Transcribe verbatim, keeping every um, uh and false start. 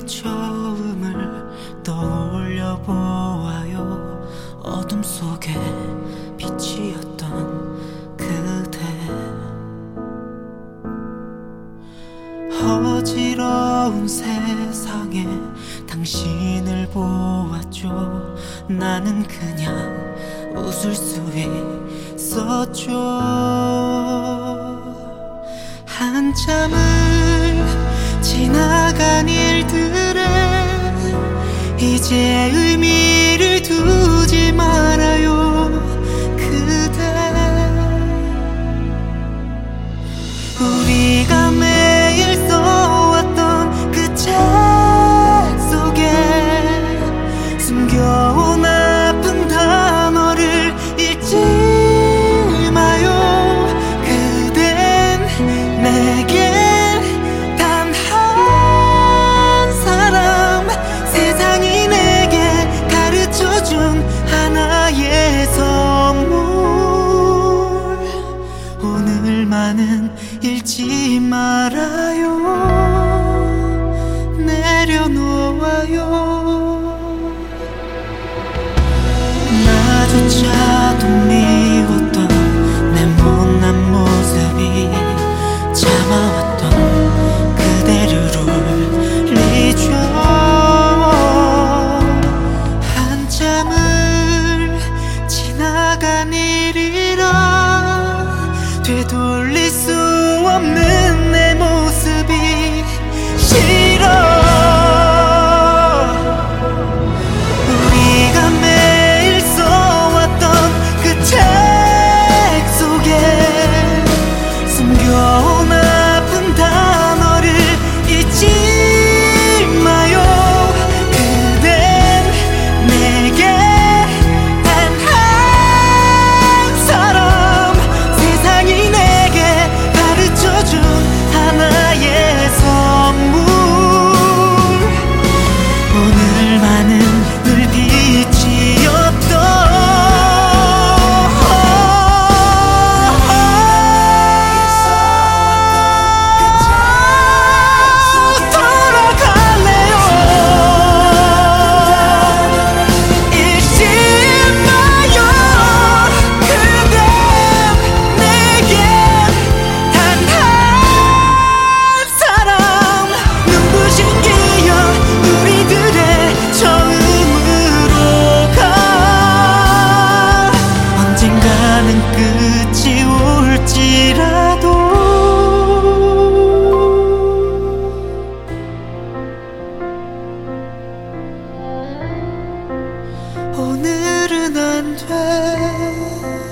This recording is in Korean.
처음을 떠올려 보아요. 어둠 속에 빛이었던 그대, 어지러운 세상에 당신을 보았죠. 나는 그냥 웃을 수 있었죠. 한참을 지나간 일들에 이제 의미를 두지 말아요. 그대, 우리가 매일 써왔던 그 책 속에 숨겨온 아픈 단어를 읽지 마요. 그댄 내겐 단 한 사람, 세상이 내게 가르쳐준 하나의 선물. 오늘만은 잃지 말아요. 내려놓아요. 나조차도 미웠던 내 못난 모습이 참아왔던 그대를 울리죠. 한참을 지나간 일이라 되돌릴 수 없는 내 모습이 싫어. 우리가 매일 써왔던 그 책 속에 숨겨온 아픈 단어를 잊지 마요. 그댄 내게 단 한 사람, 세상이 내게 가르쳐준 하나의 선물. 오늘만은 늘 빛이었던 돌아갈래요. 잊지 마요. 그댄 내겐 단 한 사람, 눈부신 기억 우리들의 처음으로가 언젠가는 끝이 올지라도 오늘은 안 돼.